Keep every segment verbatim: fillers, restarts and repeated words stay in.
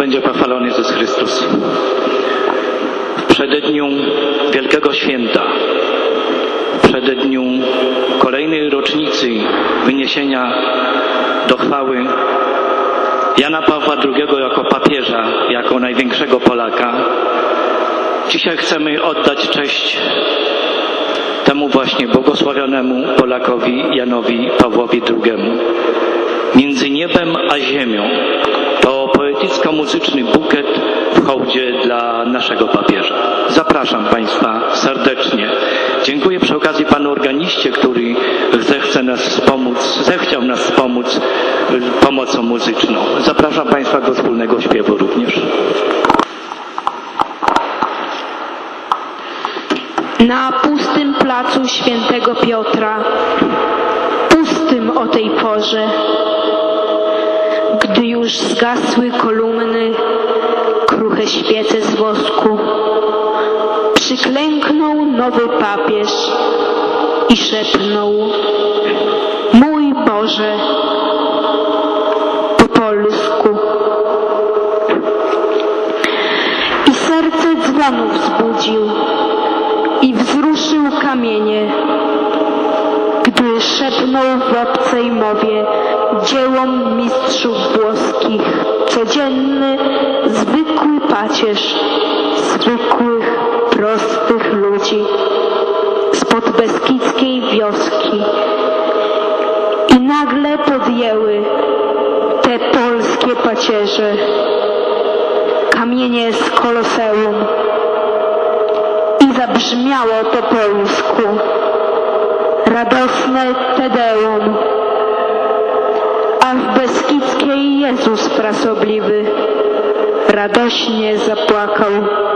będzie pochwalony Jezus Chrystus. W przededniu Wielkiego Święta, w przededniu kolejnej rocznicy wyniesienia do chwały Jana Pawła drugiego jako papieża, jako największego Polaka, dzisiaj chcemy oddać cześć temu właśnie błogosławionemu Polakowi Janowi Pawłowi drugiemu. Między niebem a ziemią to poetycko-muzyczny bukiet w hołdzie dla naszego papieża. Zapraszam Państwa serdecznie. Dziękuję przy okazji panu organiście, który zechce nas wspomóc, zechciał nas wspomóc pomocą muzyczną. Zapraszam Państwa do wspólnego śpiewu również. Na pustym placu Świętego Piotra, pustym o tej porze, gdy już zgasły kolumny, kruche świece z wosku, przyklęknął nowy papież i szepnął: mój Boże, po polsku. I serce dzwonów wzbudził i wzruszył kamienie, gdy szepnął w obcej mowie dziełom mistrzów włoskich codzienny, zwykły pacierz zwykłych, prostych ludzi spod beskidzkiej wioski. I nagle podjęły te polskie pacierze kamienie z Koloseum i zabrzmiało po polsku radosne Tedeum, a w beskidzkiej Jezus frasobliwy radośnie zapłakał.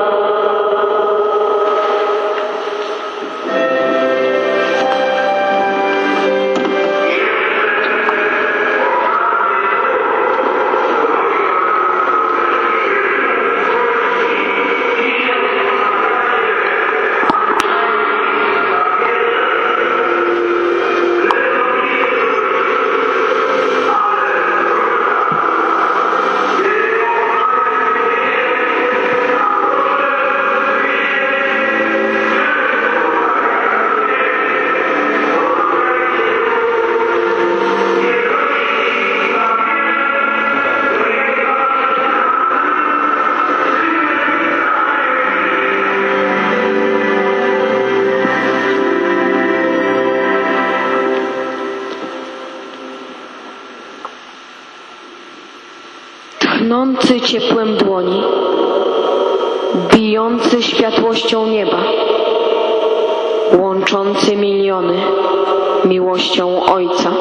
Tchnący ciepłem dłoni, bijący światłością nieba, łączący miliony miłością Ojca.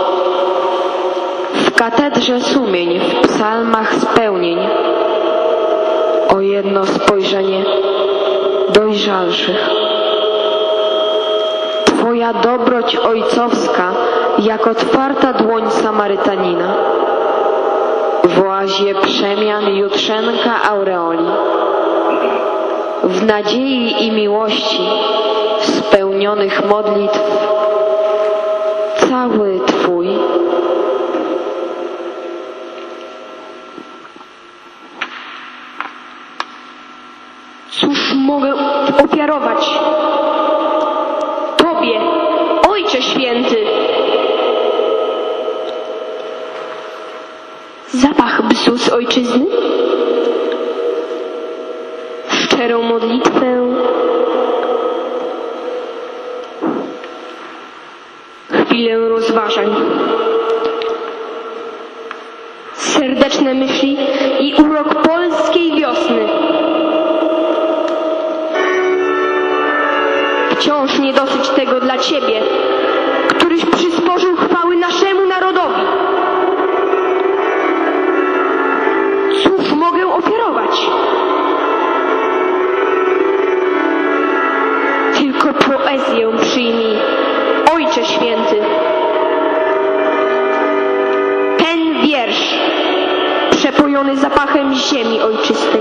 W katedrze sumień, w psalmach spełnień, o jedno spojrzenie dojrzalszych. Twoja dobroć ojcowska, jak otwarta dłoń Samarytanina, w oazie przemian jutrzenka aureoli, w nadziei i miłości spełnionych modlitw cały Twój. Cóż mogę ofiarować Tobie, Ojcze Święty? Zapach bzu z ojczyzny, szczerą modlitwę, chwilę rozważań, serdeczne myśli i urok polskiej wiosny. Wciąż nie dosyć tego dla Ciebie, któryś przysporzył chwały naszemu narodowi. Cóż mogę ofiarować? Tylko poezję przyjmij, Ojcze Święty. Ten wiersz przepojony zapachem ziemi ojczystej.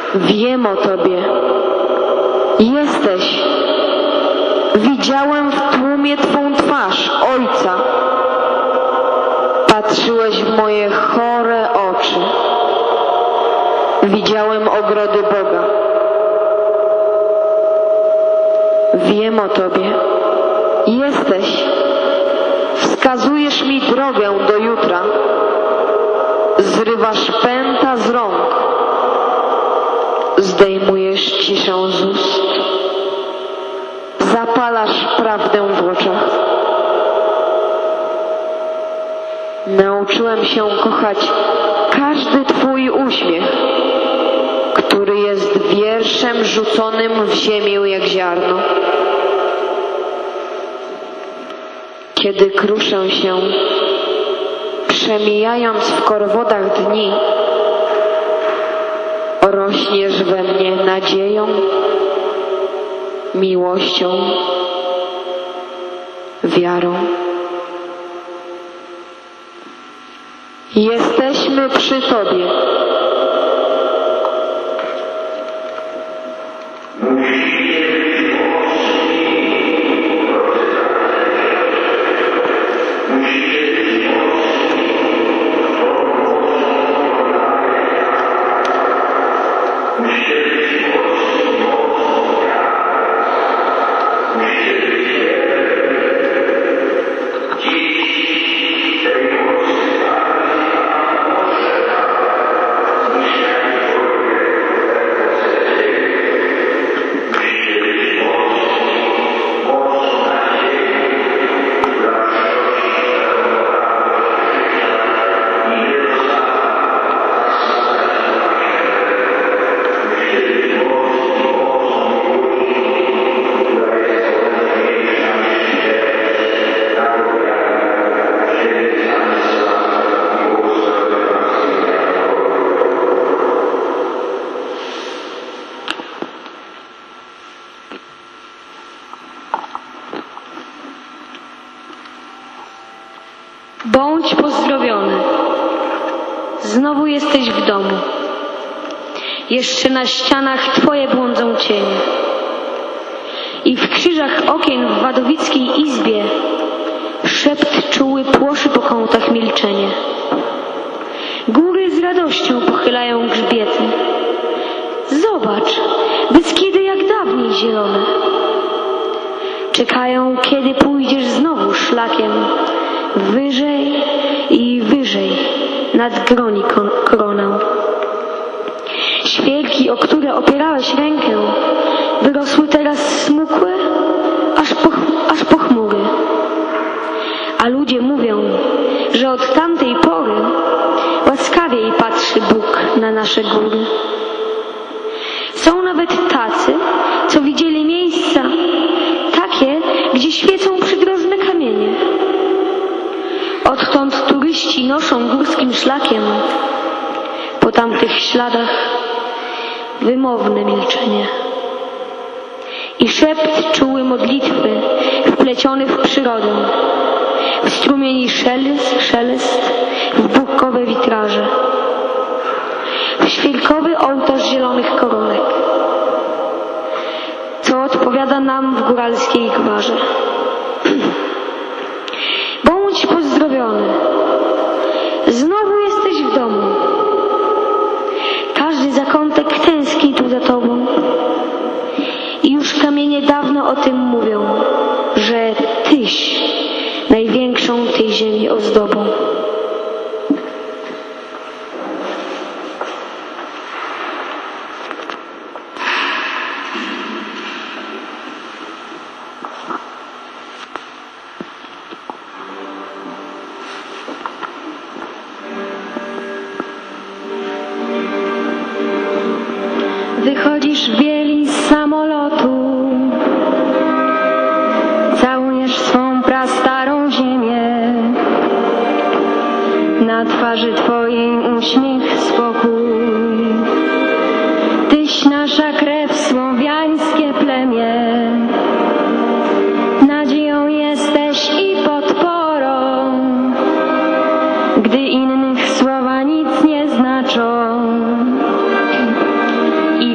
Wiem o Tobie. Jesteś. Widziałem w tłumie Twą twarz, Ojca. Patrzyłeś w moje chore oczy. Widziałem ogrody Boga. Wiem o Tobie. Jesteś. Wskazujesz mi drogę do jutra. Zrywasz pęta z rąk. Zdejmujesz ciszę z ust. Zapalasz prawdę w oczach. Nauczyłem się kochać każdy Twój uśmiech, który jest wierszem rzuconym w ziemię jak ziarno. Kiedy kruszę się, przemijając w korowodach dni, rośniesz we mnie nadzieją, miłością, wiarą. Jesteśmy przy Tobie. Bądź pozdrowiony. Znowu jesteś w domu. Jeszcze na ścianach Twoje błądzą cienie. I w krzyżach okien w wadowickiej izbie szept czuły płoszy po kątach milczenie. Góry z radością pochylają grzbiety. Zobacz, Beskidy jak dawniej zielone. Czekają, kiedy pójdziesz znowu szlakiem wyżej i wyżej nad groni koronę. Świerki, o które opierałeś rękę, wyrosły teraz smukłe, aż po, aż po chmury. A ludzie mówią, że od tamtej pory łaskawiej patrzy Bóg na nasze góry. Są nawet tacy, co widzieli miejsca takie, gdzie świecą przydrożne kamienie. Odtąd turyści noszą górskim szlakiem po tamtych śladach wymowne milczenie. I szept czuły modlitwy wpleciony w przyrodę, w strumieni szelest, szelest, w bukowe witraże, w świerkowy ołtarz zielonych koronek, co odpowiada nam w góralskiej gwarze. Bądź pozdrowiony. Znowu jesteś w domu. Każdy zakątek tęskni tu za Tobą. I już kamienie dawno o tym mówią, że Tyś największą tej ziemi ozdobą. Wychodzisz w bieli z samolotu, całujesz swą prastarą ziemię, na twarzy Twojej uśmiech, spokój. Tyś nasza krew, słowiańskie plemię, nadzieją jesteś i podporą, gdy innych słowa nic nie znaczą.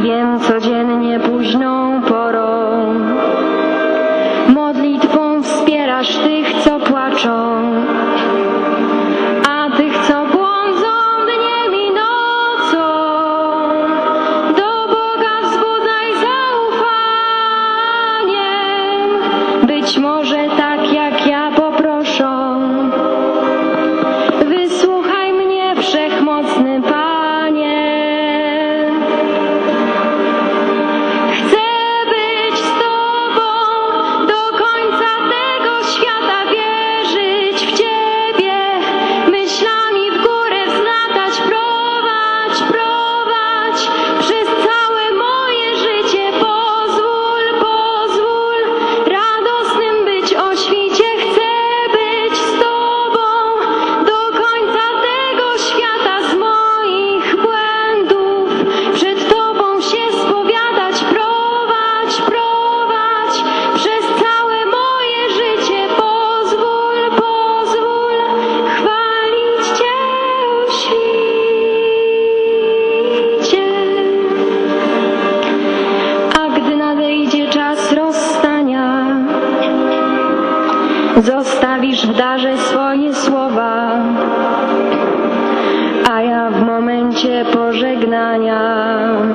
ja w momencie pożegnania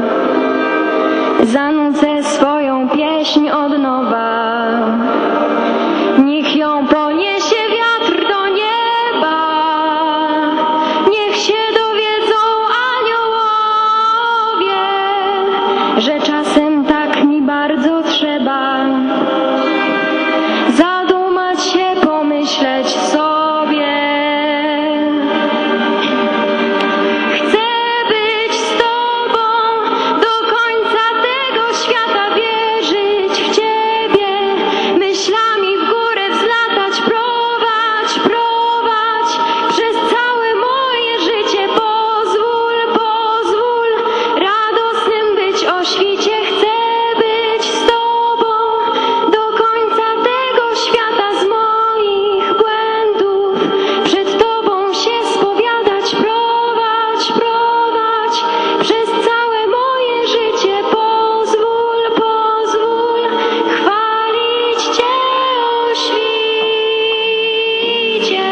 zanucę swoją pieśń od nowa. Niech ją poniesie wiatr do nieba, niech się dowiedzą aniołowie, że czasem tak mi bardzo trzeba zadumać się, pomyśleć sobie. Chcę być z Tobą do końca tego świata, wierzyć w Ciebie, myślami w górę wzlatać, prowadź, prowadź przez całe moje życie. Pozwól, pozwól radosnym być o świcie. Chcę być z Tobą do końca tego świata, z moich błędów przed Tobą się spowiadać. Prowadź, prowadź przez całe moje życie. Pozwól, pozwól chwalić Cię o świcie.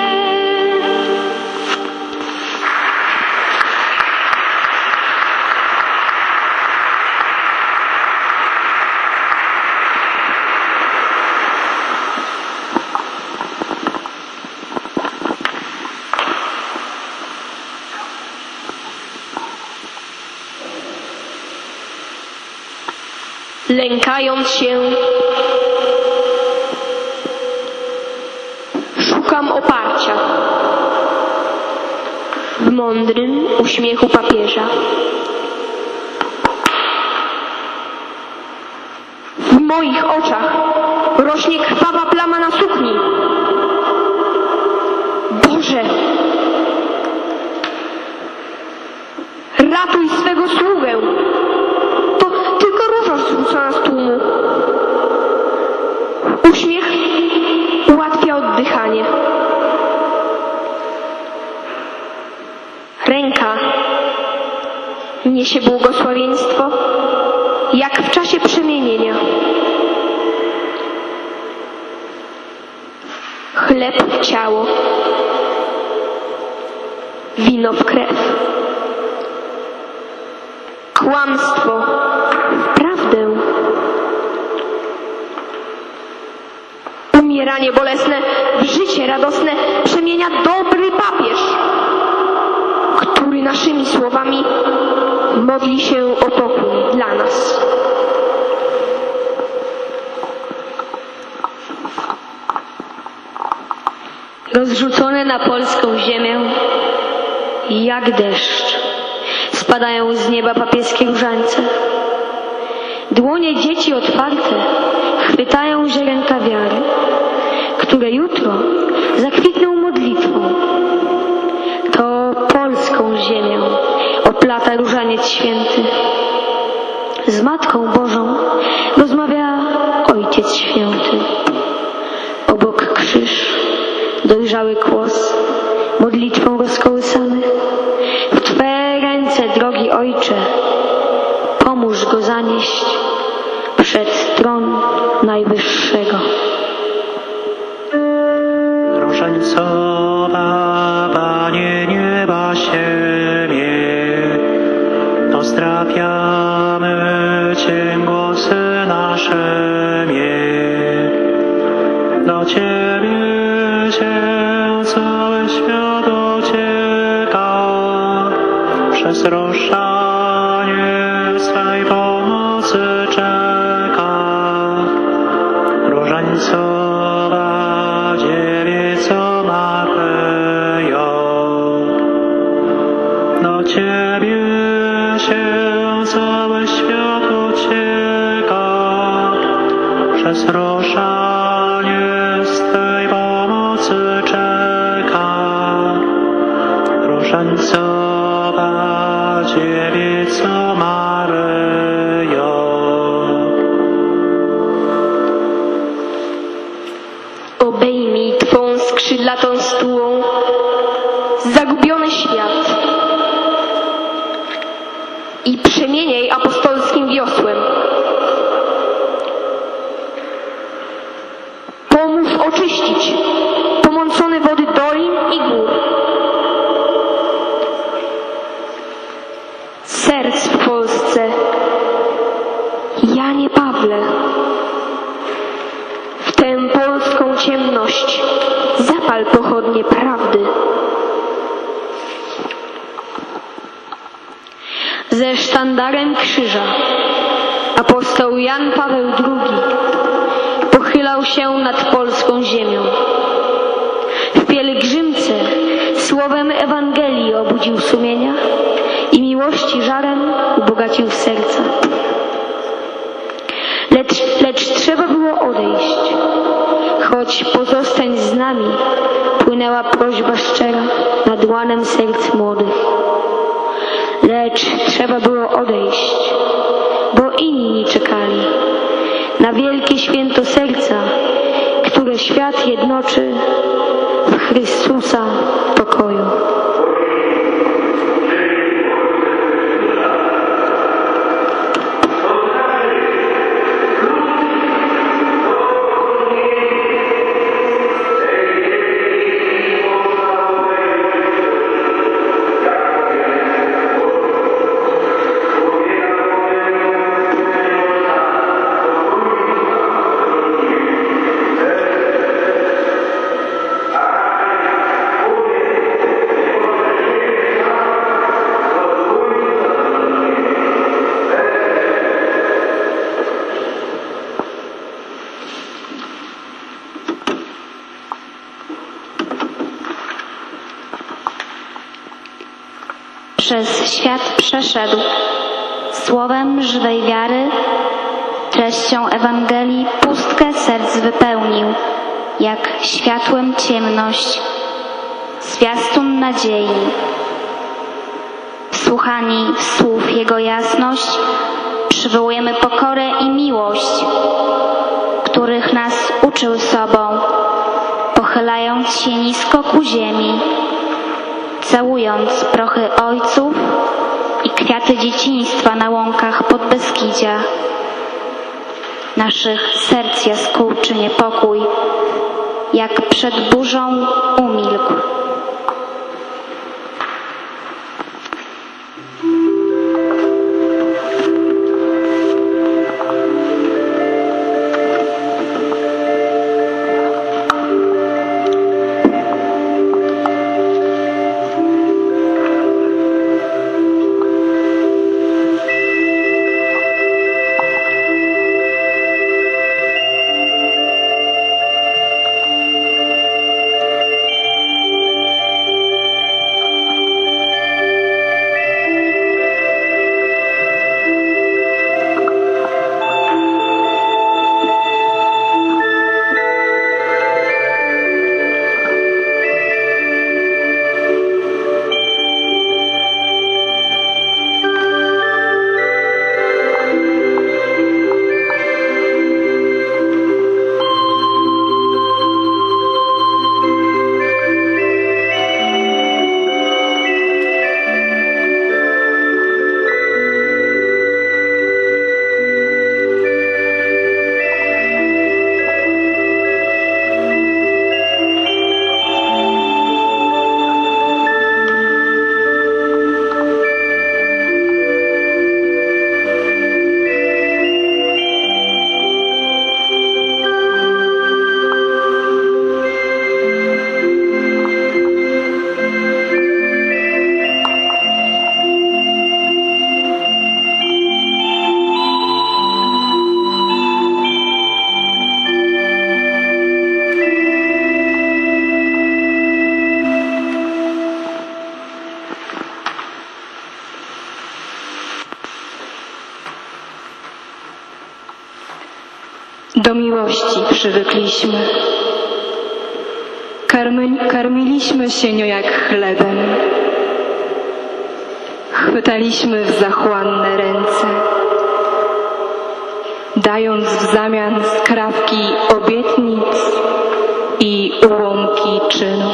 Lękając się, szukam oparcia w mądrym uśmiechu papieża. W moich oczach rośnie krwawa plama na sukni. Boże, ratuj swego sługę. To tylko róża zrzucona z tłumu. Uśmiech ułatwia oddychanie. Ręka niesie błogosławieństwo, jak w czasie przemienienia. Chleb w ciało, wino w krew. Kłamstwo w prawdę. Umieranie bolesne w życie radosne przemienia dobry papież, który naszymi słowami modli się o pokój dla nas. Rozrzucone na polską ziemię jak deszcz spadają z nieba papieskie różańce. Dłonie dzieci otwarte chwytają ziarenka wiary, które jutro zakwitną modlitwą. To polską ziemię oplata różaniec święty. Z Matką Bożą rozmawia Ojciec Święty. Obok krzyż, dojrzały kłos, modlitwą rozkołysany. W Twe ręce, drogi Ojcze, pomóż go zanieść przed tron Najwyższego. Różańcowa Panie nieba ziemię, pozdrawiamy Cię, głosy nasze mie. Do Ciebie się cały świat ucieka, przez roszczanie swej pomocy czeka. Różańcowa Dziewico Maryjo, do Ciebie się cały świat ucieka, przez roszczanie swej pomocy czeka. Różańcowa Dziewico Maryjo. Obejmij Twą skrzydlatą stułą zagubiony świat i przemieniaj apostolskim wiosłem. Pomóż oczyścić pomącone wody dolin i gór. Polsce. Janie Pawle, w tę polską ciemność zapal pochodnie prawdy. Ze sztandarem krzyża apostoł Jan Paweł drugi pochylał się nad polską ziemią. W pielgrzymce słowem Ewangelii obudził sumienia i miłości żarem ubogacił serca. Lecz, lecz trzeba było odejść, choć pozostań z nami płynęła prośba szczera nad łanem serc młodych. Lecz trzeba było odejść, bo inni czekali na wielkie święto serca, które świat jednoczy w Chrystusa pokoju. Przez świat przeszedł, słowem żywej wiary, treścią Ewangelii pustkę serc wypełnił, jak światłem ciemność, zwiastun nadziei. Wsłuchani w słów Jego jasność, przywołujemy pokorę i miłość, których nas uczył sobą, pochylając się nisko ku ziemi, całując prochy ojców i kwiaty dzieciństwa na łąkach Podbeskidzia. Naszych serc jaskółczy niepokój, jak przed burzą umilkł. Do miłości przywykliśmy. Karmy, karmiliśmy się nią jak chlebem. Chwytaliśmy w zachłanne ręce, dając w zamian skrawki obietnic i ułomki czynów.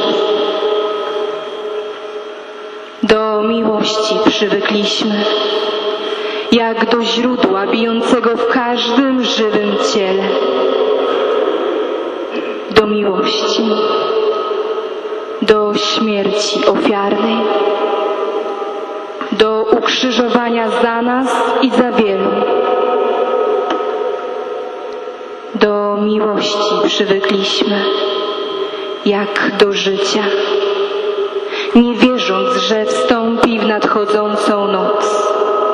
Do miłości przywykliśmy, jak do źródła bijącego w każdym żywym ciele. Do miłości, do śmierci ofiarnej, do ukrzyżowania za nas i za wielu. Do miłości przywykliśmy, jak do życia, nie wierząc, że wstąpi w nadchodzącą noc.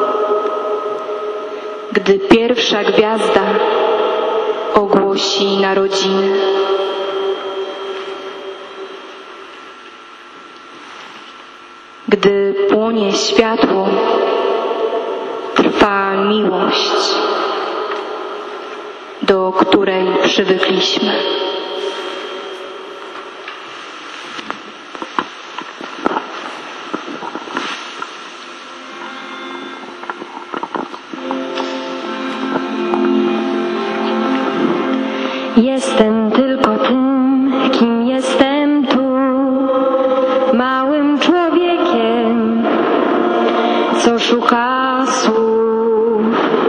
Gdy pierwsza gwiazda ogłosi narodziny. Gdy płonie światło, trwa miłość, do której przywykliśmy. Jestem tylko tym, kim jestem tu, małym człowiekiem, co szuka słów,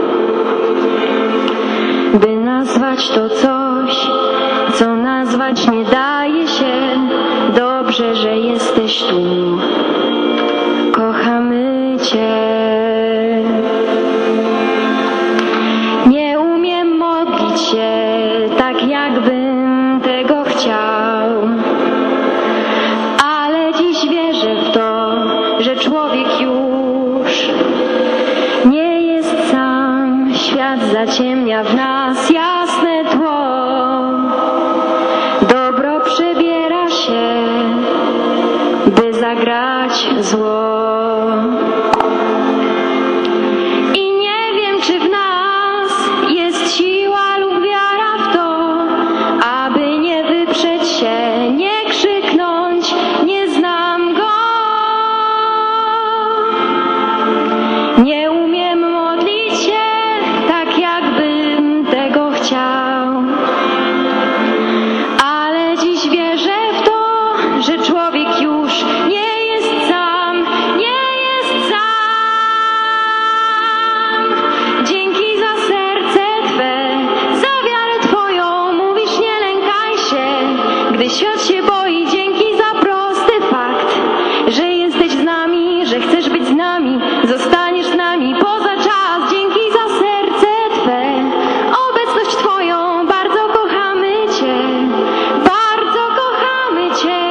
by nazwać to coś, co nazwać nie daje się. Dobrze, że jesteś tu, kochamy Cię. Nie umiem modlić się tak, jakbym tego chciał, ale dziś wierzę w to, że człowiek już nie jest sam. Świat zaciemnia w nas jasne tło, dobro przebiera się, by zagrać zło. I nie wiem, czy w nas jest siła lub wiara w to, aby nie wyprzeć się, nie krzyknąć, nie znam go. Nie umiem modlić się tak, jakbym tego chciał, ale dziś wierzę w to, że człowiek już nie jest sam, nie jest sam. Dzięki za serce Twe, za wiarę Twoją, mówisz nie lękaj się, gdy świat się boi. Dzięki za prosty fakt, że jesteś z nami, że chcesz być z nami, zostaniesz z nami poza czas. Dzięki za serce Twe, obecność Twoją, bardzo kochamy Cię, bardzo kochamy Cię.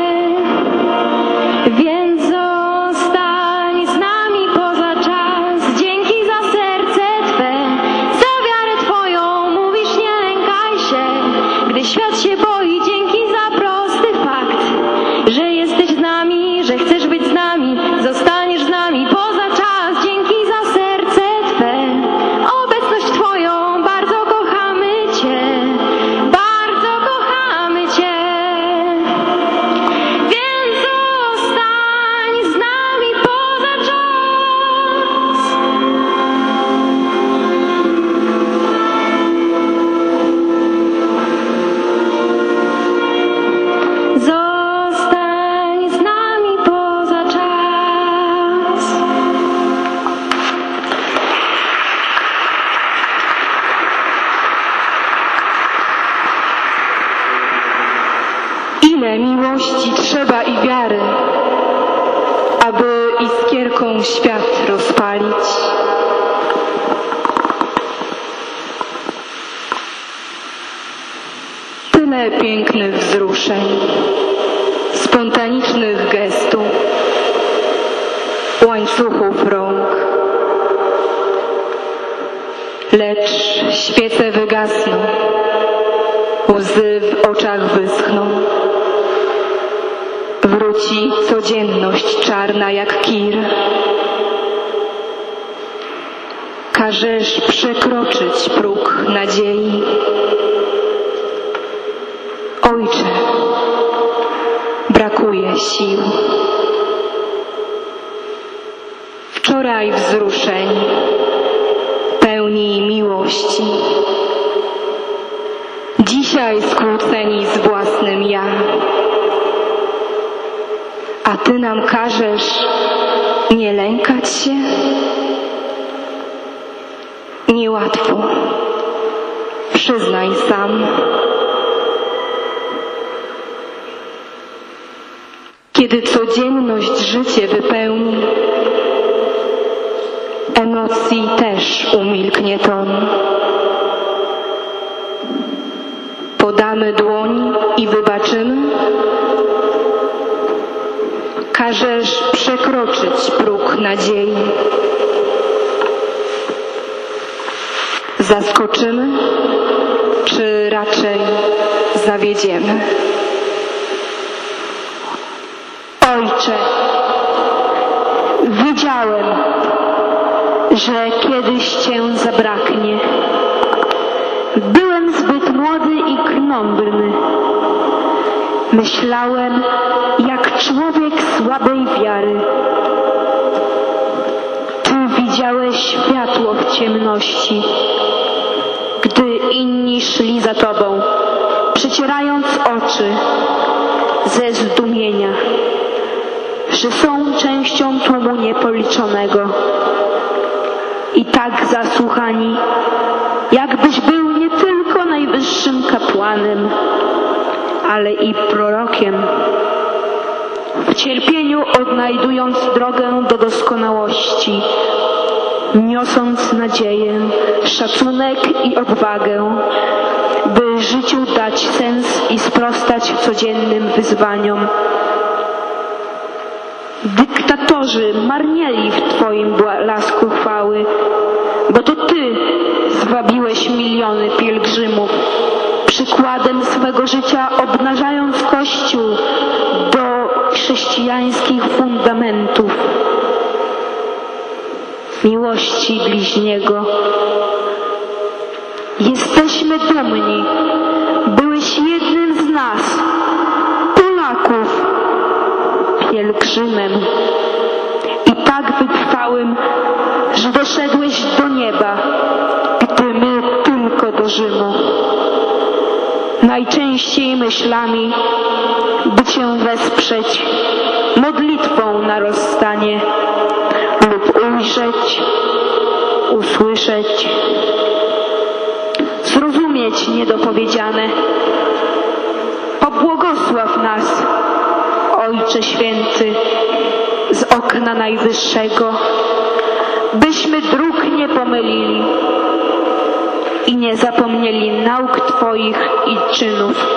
Więc zostań z nami poza czas. Dzięki za serce Twe, za wiarę Twoją, mówisz nie lękaj się, gdy świat się boi. Dzięki za prosty fakt, że jesteś z nami, że chcesz być z nami, zostaniesz z nami poza czas. Dzięki za serce Twe, obecność Twoją, bardzo kochamy Cię, bardzo kochamy Cię. Więc zostań z nami poza czas. Zostań z nami poza czas. Ile miłości trzeba i wiary, aby iskierką świat rozpalić. Tyle pięknych wzruszeń, spontanicznych gestów, łańcuchów rąk. Lecz świece wygasną, łzy w oczach wyschną. Wróci codzienność czarna jak kir. Każesz przekroczyć próg nadziei. Ojcze, brakuje sił. Wczoraj wzruszeń, pełni miłości. Dzisiaj skłóceni z własnym ja. A Ty nam każesz nie lękać się? Niełatwo, przyznaj sam. Kiedy codzienność życie wypełni, emocji też umilknie ton. Podamy dłoń i wybaczymy? Każesz przekroczyć próg nadziei. Zaskoczymy, czy raczej zawiedziemy? Ojcze, wiedziałem, że kiedyś Cię zabraknie. Byłem zbyt młody i krnąbrny. Myślałem, jak człowiek słabej wiary. Ty widziałeś światło w ciemności, gdy inni szli za Tobą, przecierając oczy ze zdumienia, że są częścią tłumu niepoliczonego. I tak zasłuchani, jakbyś był nie tylko najwyższym kapłanem, ale i prorokiem. W cierpieniu odnajdując drogę do doskonałości, niosąc nadzieję, szacunek i odwagę, by życiu dać sens i sprostać codziennym wyzwaniom. Dyktatorzy marnieli w Twoim blasku chwały, bo to Ty zwabiłeś miliony pielgrzymów, przykładem swego życia obnażając Kościół do chrześcijańskich fundamentów, miłości bliźniego. Jesteśmy dumni, byłeś jednym z nas, Polaków, pielgrzymem i tak wytrwałym, że doszedłeś do nieba, gdy my tylko do Rzymu. Najczęściej myślami, by Cię wesprzeć modlitwą na rozstanie lub ujrzeć, usłyszeć, zrozumieć niedopowiedziane. Pobłogosław nas, Ojcze Święty, z okna Najwyższego, byśmy dróg nie pomylili i nie zapomnieli nauk Twoich i czynów.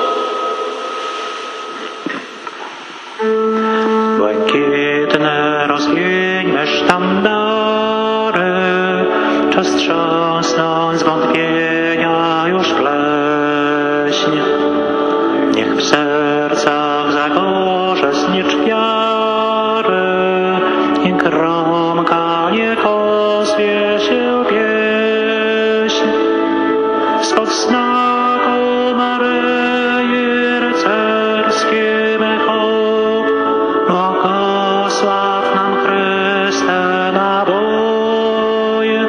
Błękitne rozwieńmy sztandary, czas trząsnąć zwątpienia już pleśń. Niech w sercach zagorze znicz wiary i gromka niech ozwie się pieśń. Spod znaku Maryi rycerskim hołd, błogosław nam Chryste naboje.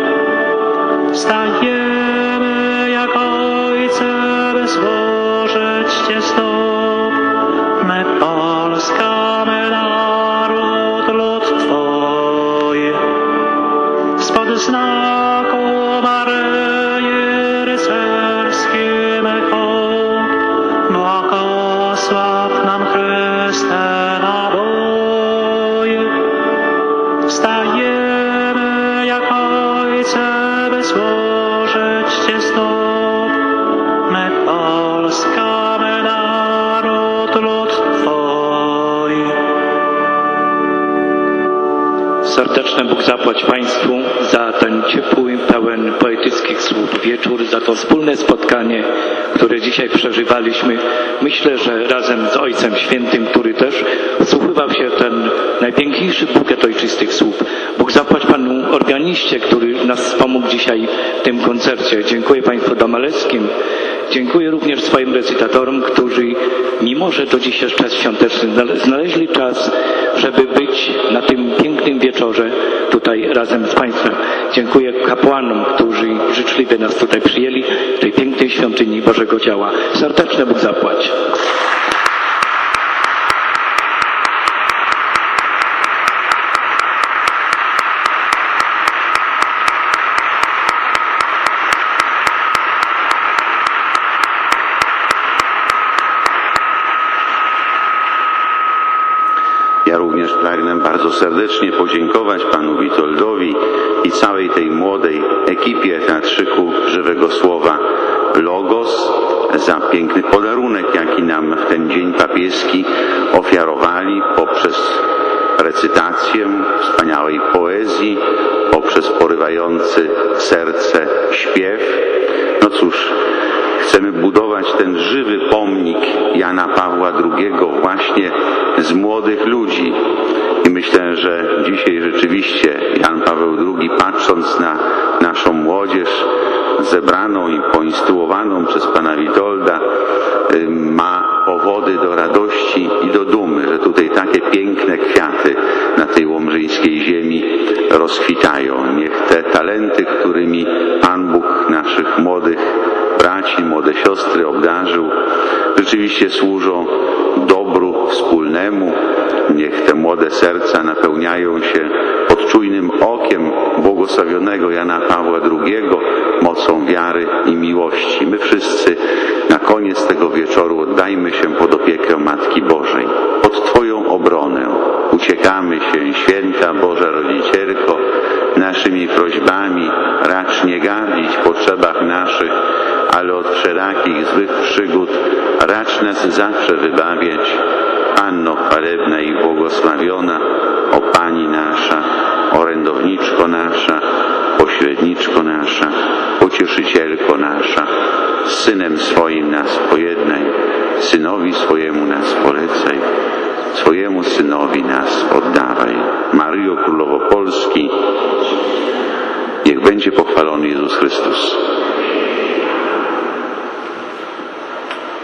Stajemy jak Ojce, by złożyć Cię stóp. My Polska, my naród, lud Twój. Spod znaku Maryi rycerskim hołd, błogosław nam Chryste naboje. Stajemy jak Ojce, by złożyć Cię stóp. My Polska, my naród, lud Twój. Serdeczny Bóg zapłać Państwu za ten ciepły, pełen poetyckich słów wieczór, za to wspólne spotkanie, które dzisiaj przeżywaliśmy. Myślę, że razem z Ojcem Świętym, który też wsłuchiwał się w ten najpiękniejszy bukiet ojczystych słów. Bóg zapłać Panu organiście, który nas wspomógł dzisiaj w tym koncercie. Dziękuję Państwu Domalewskim. Dziękuję również swoim recytatorom, którzy mimo, że to dziś jest czas świąteczny, znaleźli czas, żeby być na tym pięknym wieczorze tutaj razem z Państwem. Dziękuję kapłanom, którzy życzliwie nas tutaj przyjęli w tej pięknej świątyni Bożego Ciała. Serdeczne Bóg zapłać. Ja również pragnę bardzo serdecznie podziękować panu Witoldowi i całej tej młodej ekipie Teatrzyku Żywego Słowa Logos za piękny podarunek, jaki nam w ten dzień papieski ofiarowali poprzez recytację wspaniałej poezji, poprzez porywający serce śpiew. No cóż, chcemy budować ten żywy pomnik Jana Pawła drugiego właśnie z młodych ludzi. I myślę, że dzisiaj rzeczywiście Jan Paweł drugi, patrząc na naszą młodzież zebraną i poinstruowaną przez pana Witolda, ma powody do radości i do dumy, że tutaj takie piękne kwiaty na tej łomżyńskiej ziemi rozkwitają. Niech te talenty, którymi Pan Bóg naszych młodych braci, młode siostry obdarzył, rzeczywiście służą dobru wspólnemu. Niech te młode serca napełniają się pod czujnym okiem błogosławionego Jana Pawła drugiego, mocą wiary i miłości. My wszyscy na koniec tego wieczoru oddajmy się pod opiekę Matki Bożej, pod Twoją obronę. Uciekamy się, święta Boża Rodzicielko, naszymi prośbami racz nie gardzić w potrzebach naszych, ale od wszelakich złych przygód racz nas zawsze wybawiać. Panno chwalebna i błogosławiona, o Pani nasza, orędowniczko nasza, pośredniczko nasza, pocieszycielko nasza, z Synem swoim nas pojednaj, Synowi swojemu nas polecaj, swojemu Synowi nas oddawaj. Maryjo Królowo Polski, niech będzie pochwalony Jezus Chrystus.